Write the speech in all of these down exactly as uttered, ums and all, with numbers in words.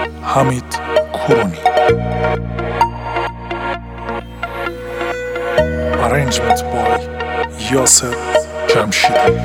حمید کورونی. Arrangement by یاسر جمشیدی.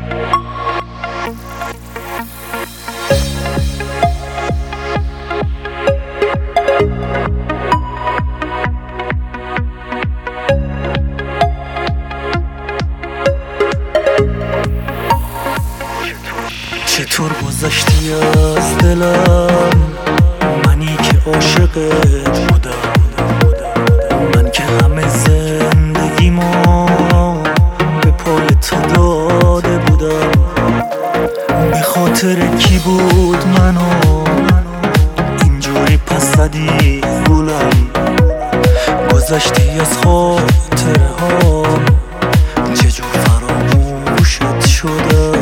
چطور گذشتی از دلم، منی که عاشقت بودم، من که همه زندگیمو به پای تو داده بودم. به خاطر کی بود منو اینجوری پس زدی گولم، گذشتی از خاطره ها چجور فراموشت شدم.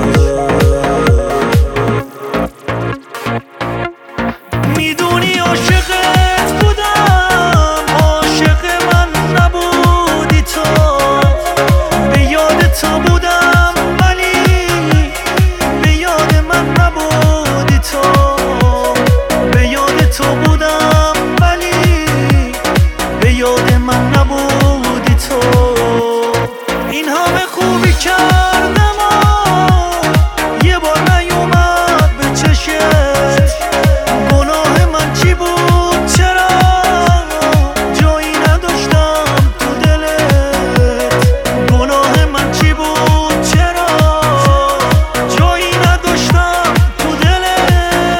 میدونی عاشقت بودم، عاشق من نبودی تو، به یاد تو بودم ولی به یاد من نبودی تو، به یاد تو بودم ولی به یاد من نبودی تو. این همه خوبی کردم و یه بار نیومد به چشت، گناه من چی بود چرا جایی نداشتم تو دلت، گناه من چی بود چرا جایی نداشتم تو دلت.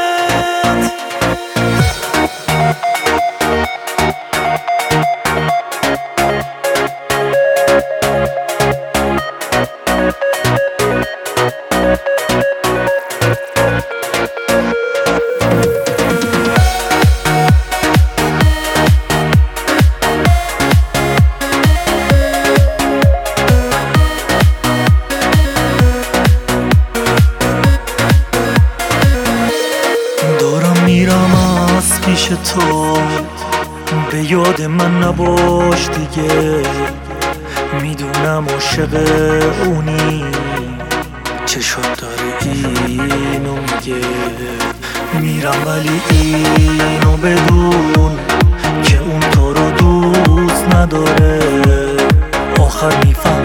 میرم از پیش تو، به یاد من نباش دیگه، میدونم عاشق اونی چشات داره اینو میگه. میرم ولی اینو بدون که اون تو رو دوست نداره، آخر میفهم